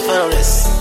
Fares.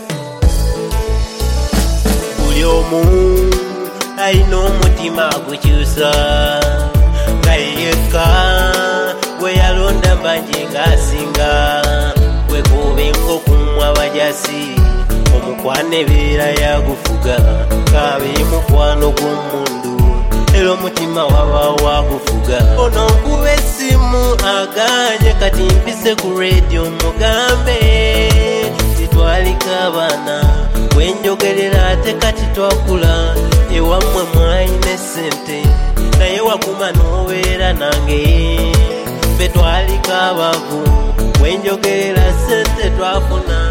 Buli omu alina omutima gukyusa nga yekka gwe yalonda mbanje ng'asinga wekube ng'okumwa abajasi omukwano ebeera yagufuga kabe mukwano gw'omundu era omutima waba wagufuga ono nkuba essimu aganye kati mpise ku radio mugambe titwalika abaana wenjogerera ate kati twakula ewammwe mwayina essente naye wakuma n'obeera nange ffe twalika abavu wenjogerera ssente twafuna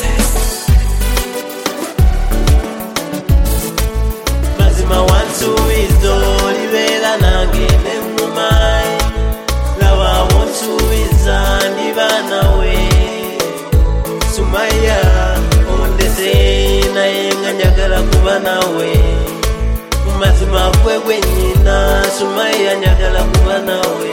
mazima wansuubiza olibeera nange nemmuma laba wonsuubiza ndiba nawe Sumaya ondese naye nga njagala kuba nawe mazima gwe gwennyina Sumaya njagala kuba nawe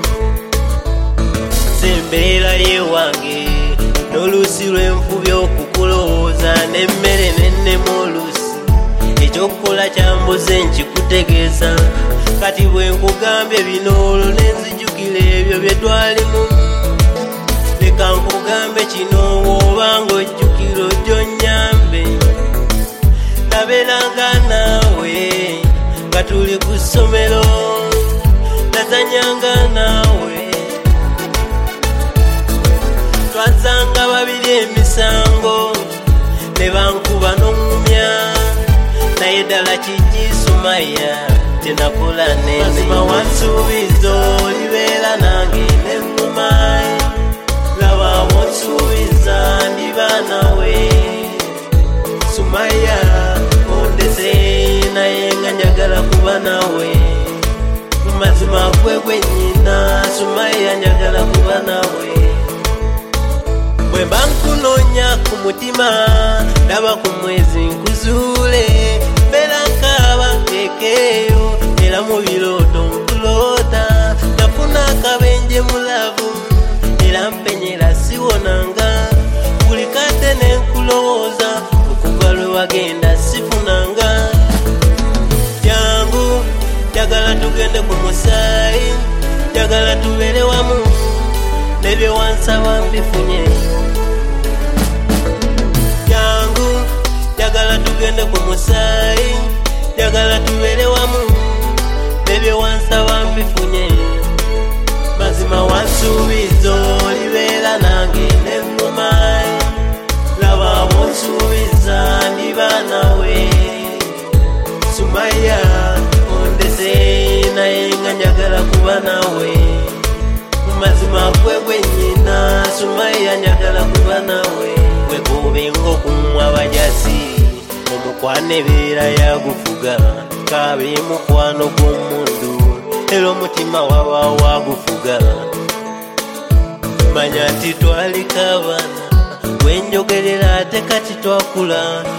sembeera yewange n'oluusi lw'enfubi okukulowooza n'emmere nennemu oluusi ekyokukola kyambuze nkikutegeeza kati bwe nkugambye bino olwo nenzijjukira ebyo bye twalimu leka nkugambe kino woobanga ojjukira ojjo nnyambe nabeeranga naawe nga tuli ku ssomero nazanyanga naawe twazanga babiri emisango ne bankuba n'omumya naye ddala kiki Sumaya tenakola nene mazima wansuubiza olibeera nange nemmuma laba wonsuubiza ndiba nawe Sumaya ondese naye nga njagala kuba nawe mazima gwe gwennyina Sumaya njagala kuba nawe bwe mba nkunoonya ku mutima ndaba ku mwezi nkuzuule mbeera nkaaba nkeekeeyo era mu birooto nkuloota nafuna akabenje mulavu era mpenyera siwonanga buli kate ne nkulowooza okuva lwe wagenda sifunanga jangu njagala tugende ku musaayi njagala tubeere wamu nebyo wansaba mbifunye jangu njagala tugende ku musaayi njagala tubeere wamu nebyo wansaba mbifunye mazima wansuubiza olibeera nange nemmuma laba wonsuubiza ndiba nawe Sumaya ondese naye nga njagala kuba nawe mazima gwe gwennyina Sumaya njagala kuba nawe wekube ng'okumwa abajasi omukwano ebeera yagufuga kabe mukwano gw'omundu era omutima waba wagufuga manya nti twalika abaana wenjogerera ate kati twakula